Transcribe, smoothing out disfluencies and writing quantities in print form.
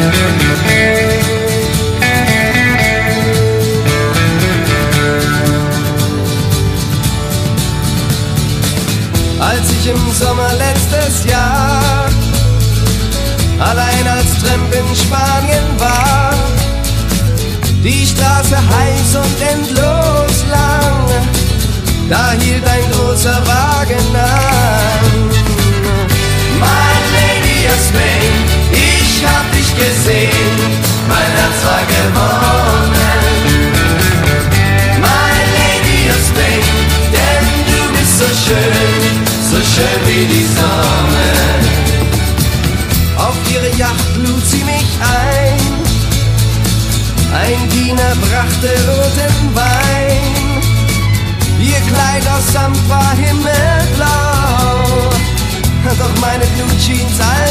Als ich im Sommer letztes Jahr allein als Tramp in Spanien war, die Straße heiß und endlos lang, da hielt ein großer Wagen an. My Lady of Spain, ich hab dich gesehen, mein Herz war gewonnen. My Lady of Spain, denn du bist so schön wie die Sonne. Auf ihre Yacht lud sie mich ein Diener brachte roten Wein. Ihr Kleid aus Samt war himmelblau, doch meine Blue Jeans